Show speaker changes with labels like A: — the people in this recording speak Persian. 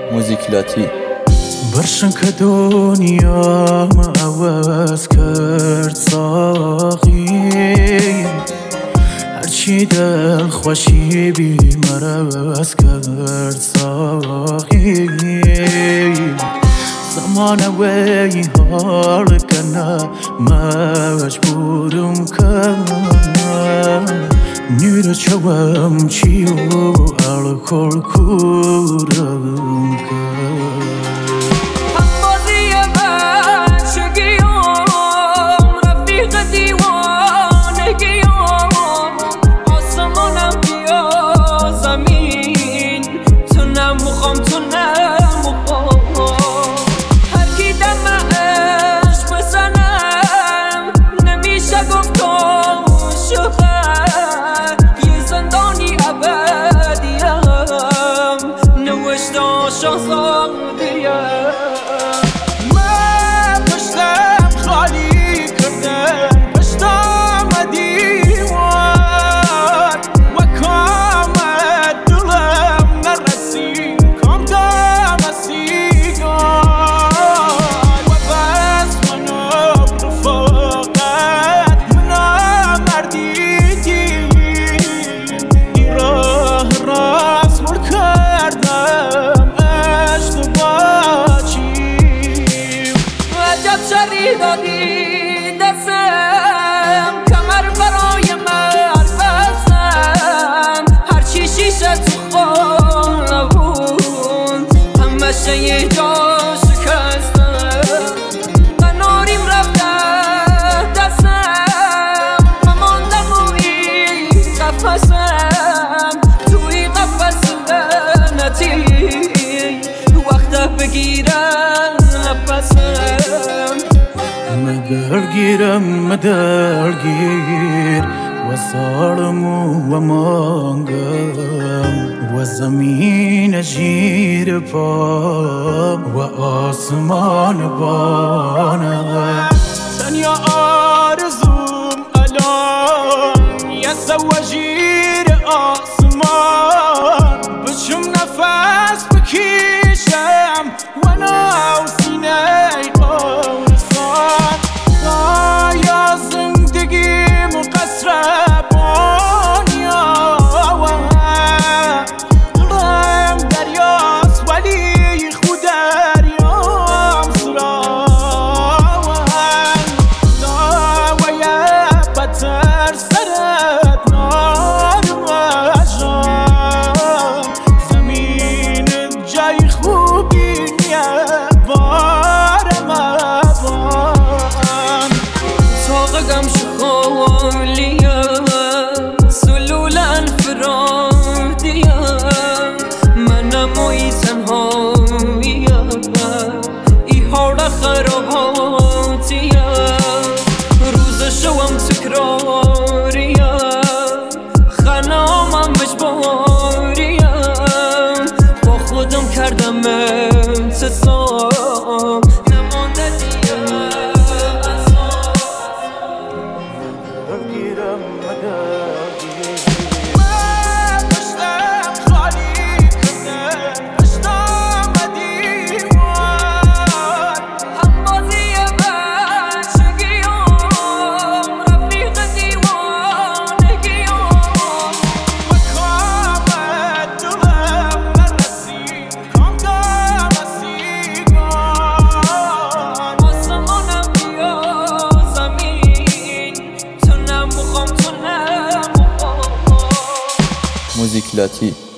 A: موزیک لاتی.
B: برشن که دنیام عوض کرد ساقی، هرچی دل خوشی بی مرز کرد ساقی. زمان وی حال کنه مجبورم کنه، نیر چوام چیو الکل کورم کنه.
C: من پشتم خالی کردم، پشتم دیوار و کامت دلم نرسی، کام دم سیگار و بس منو رفاقت منو مردیدی، این راه راست مر کردم
D: دادی دستم، کمر برای من بستم، هرچی شیشه تو خانه بود همشه یه جا شکستم. قناریم رفته دستم، مماندم روی قفصم، توی قفص لعنتی وقت بگیرم نفسم.
B: مدرگیر و ظالم و مانگم و زمین زیر پا و آسمان بانم.
C: تنیا آرزوم الان یه زیر آسمان، بچم نفس بکشم و ناو سینه
D: روز شوم تکراریم، خنامم مجبوریم، با خودم کردم انتصاب نمانده دیگه
A: موزیک لاتی.